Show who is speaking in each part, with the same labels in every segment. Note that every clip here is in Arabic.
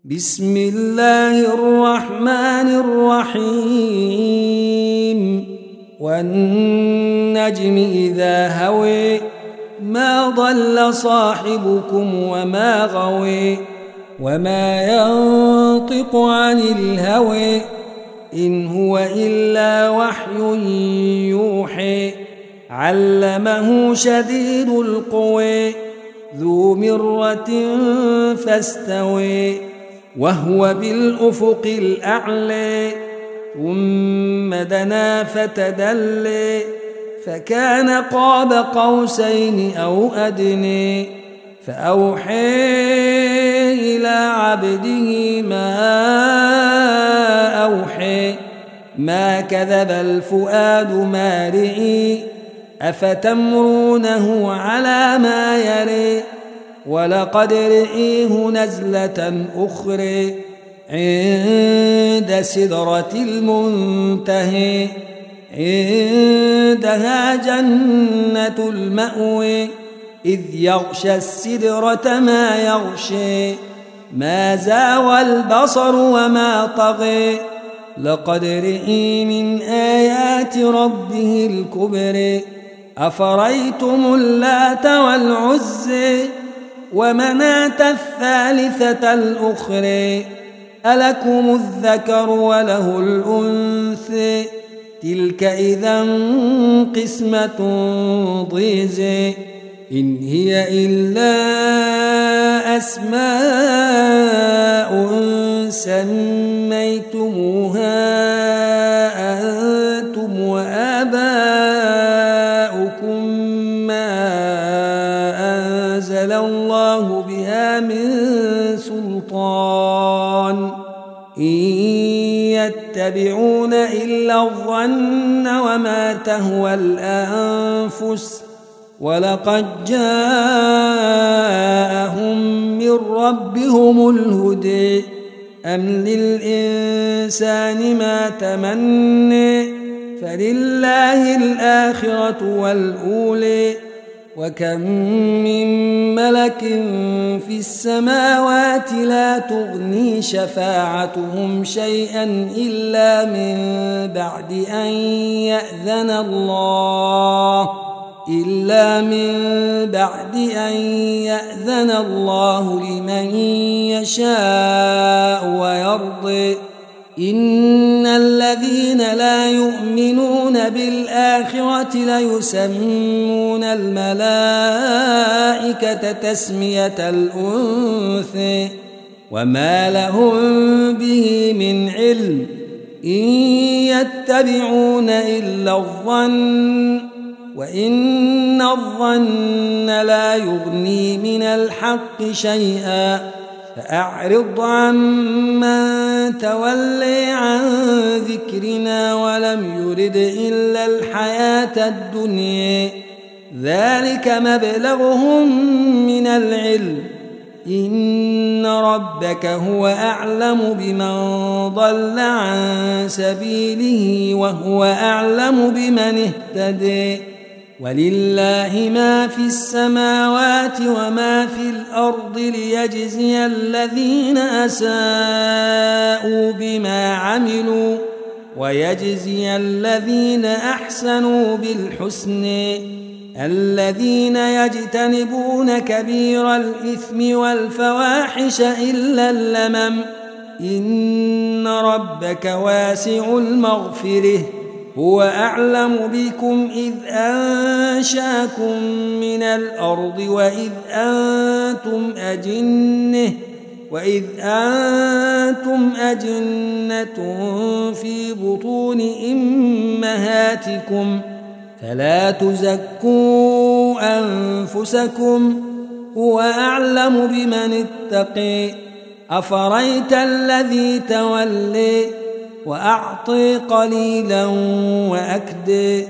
Speaker 1: بسم الله الرحمن الرحيم والنجم إذا هوي ما ضل صاحبكم وما غوي وما ينطق عن الهوى إن هو إلا وحي يوحي علمه شديد القوى ذو مرة فاستوي وهو بالأفق الأعلى ثم دنا فتدلي فكان قاب قوسين أو أدني فأوحي إلى عبده ما أوحي ما كذب الفؤاد ما رئي أفتمرونه على ما يري ولقد رئيه نزلة أخرى عند سدرة المنتهى عندها جنة المأوى إذ يغشى السدرة ما يغشى ما زاوى البصر وما طغى لقد رئي من آيات ربه الكبرى أفريتم اللات والعزى ومناة الثالثة الأخرى ألكم الذكر وله الأنثى تلك إذا قسمة ضيزى إن هي إلا أسماء سميتموها أنتم وآباؤكم ما أنزل الله بها من سلطان إن يتبعون إلا الظن وما تهوى الأنفس ولقد جاءهم من ربهم الهدى أم للإنسان ما تمنى فلله الآخرة والأولى وكم من ملك في السماوات لا تغني شفاعتهم شيئا إلا من بعد أن يأذن الله لمن يشاء ويرضي إن الذين لا يؤمنون بالآخرة ليسمون الملائكة تسمية الأنثى وما لهم به من علم إن يتبعون إلا الظن وإن الظن لا يغني من الحق شيئا فأعرض عمن تولي عن ذكرنا ولم يرد إلا الحياة الدنيا ذلك مبلغهم من العلم إن ربك هو أعلم بمن ضل عن سبيله وهو أعلم بمن اهتدى ولله ما في السماوات وما في الأرض ليجزي الذين أساءوا بما عملوا ويجزي الذين أحسنوا بالحسن الذين يجتنبون كبير الإثم والفواحش إلا اللمم إن ربك واسع المغفرة هو أعلم بكم إذ أنشاكم من الأرض وإذ أنتم أجنة في بطون أمهاتكم فلا تزكوا أنفسكم هو أعلم بمن اتقي أفريت الذي تولي وأعطي قليلا وأكدي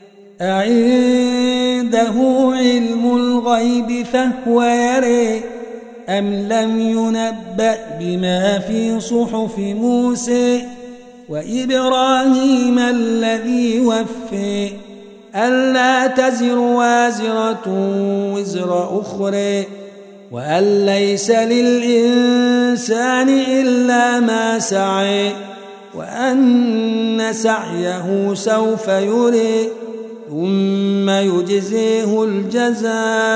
Speaker 1: أعنده علم الغيب فهو يري أم لم ينبأ بما في صحف موسى وإبراهيم الذي وفي ألا تزر وازرة وزر أخرى وأن ليس للإنسان إلا ما سعى وأن سعيه سوف يرى ثم يجزيه الجزاء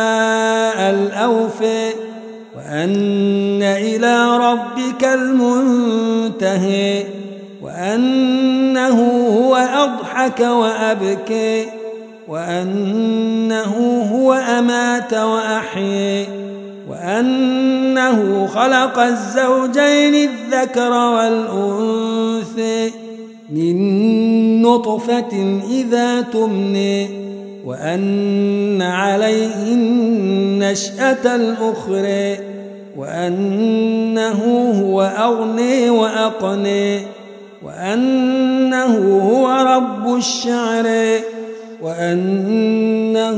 Speaker 1: الأوفى وأن إلى ربك المنتهى وأنه هو أضحك وأبكى وأنه هو أمات وأحيا وأنه خلق الزوجين الذكر والأنثى من نطفة إذا تمنى وأن عليه النشأة الأخرى وأنه هو أغنى وأقنى وأنه هو رب الشعرى وأنه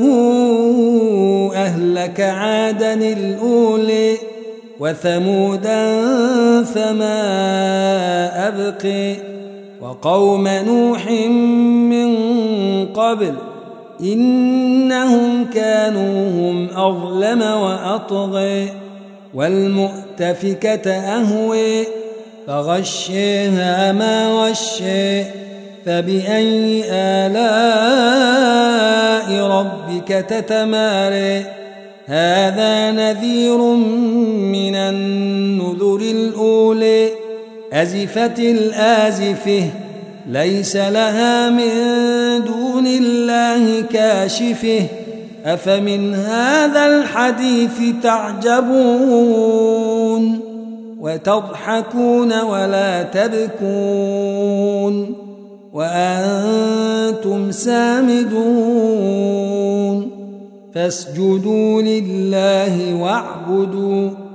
Speaker 1: أهلك عادا الأولى وثمودا فما أبقي وقوم نوح من قبل إنهم كانوا هم أظلم وأطغى والمؤتفكة أهوى فغشيها ما غشي فبأي آلاء ربك تتمارى هذا نذير من النذر الأولى أزفت الآزفة ليس لها من دون الله كاشفة أفمن هذا الحديث تعجبون وتضحكون ولا تبكون وأنتم سامدون فاسجدوا لله واعبدوا